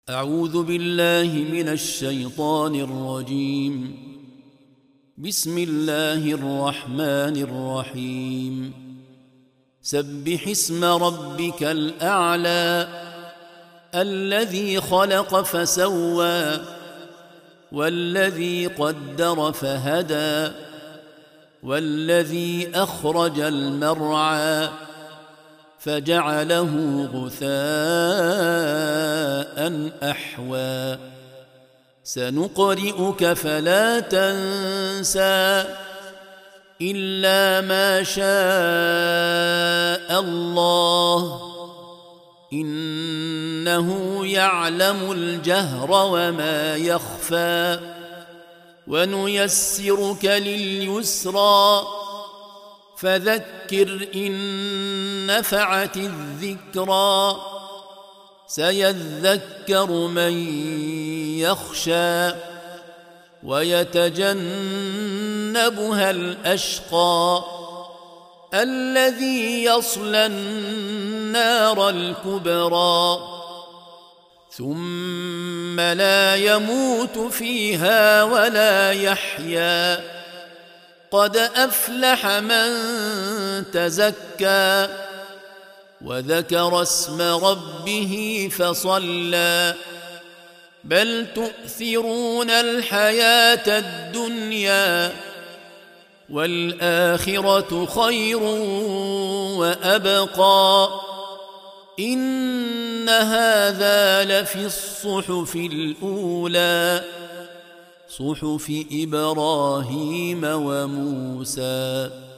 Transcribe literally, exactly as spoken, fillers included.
أعوذ بالله من الشيطان الرجيم. بسم الله الرحمن الرحيم. سبح اسم ربك الأعلى الذي خلق فسوى والذي قدر فهدى والذي أخرج المرعى فجعله غثاء أحوى. سنقرئك فلا تنسى إلا ما شاء الله إنه يعلم الجهر وما يخفى. ونيسرك لليسرى فذكر إن نفعت الذكرى سيذكر من يخشى ويتجنبها الأشقى الذي يصلى النار الكبرى ثم لا يموت فيها ولا يحيا. قد أفلح من تزكى وذكر اسم ربه فصلى. بل تؤثرون الحياة الدنيا والآخرة خير وأبقى. إن هذا لفي الصحف الأولى صحف إبراهيم وموسى.